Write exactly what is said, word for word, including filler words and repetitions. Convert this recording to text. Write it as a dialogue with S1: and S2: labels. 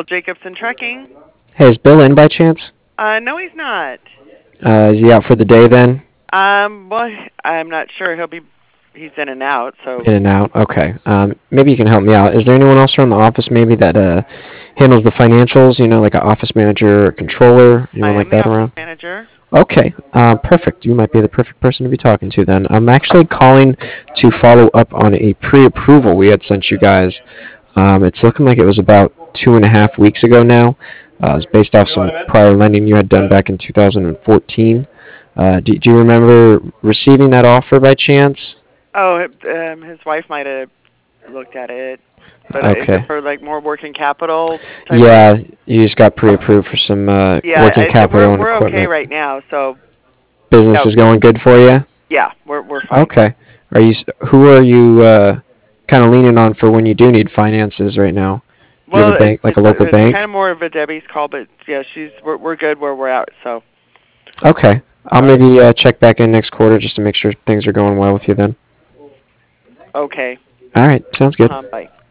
S1: Bill Jacobson Trucking.
S2: Hey, is Bill in by chance?
S1: Uh, no, he's not.
S2: Uh, is he out for the day then?
S1: Um, well, I'm not sure. He'll be, he's in and out, so.
S2: In and out. Okay. Um, maybe you can help me out. Is there anyone else around the office maybe that uh, handles the financials? You know, like an office manager or controller?
S1: I
S2: Anyone
S1: am
S2: like
S1: the
S2: that
S1: office
S2: around?
S1: manager.
S2: Okay. Uh, perfect. You might be the perfect person to be talking to then. I'm actually calling to follow up on a pre-approval we had sent you guys. Um, it's looking like it was about two and a half weeks ago now. Uh, it's based off some prior lending you had done back in two thousand fourteen. Uh, do, do you remember receiving that offer by chance?
S1: Oh, um, his wife might have looked at it. But uh, is it
S2: Okay.
S1: for like more working capital type of?
S2: Yeah, you just got pre-approved for some uh,
S1: Yeah,
S2: working
S1: I, we're
S2: capital and
S1: we're okay
S2: equipment.
S1: right now. So
S2: Business
S1: yeah,
S2: is going good for you?
S1: yeah, we're we're fine.
S2: Okay. Are you? s- Who are you uh, kind of leaning on for when you do need finances right now? Do you have
S1: Well,
S2: a
S1: it's
S2: bank, like a
S1: it's
S2: local
S1: it's kind
S2: bank?
S1: of more of a Debbie's call, but yeah, she's we're we're good where we're at. So
S2: Okay. I'll
S1: all right,
S2: maybe uh, check back in next quarter just to make sure things are going well with you then.
S1: okay,
S2: All right. Sounds
S1: uh
S2: good.
S1: huh, bye.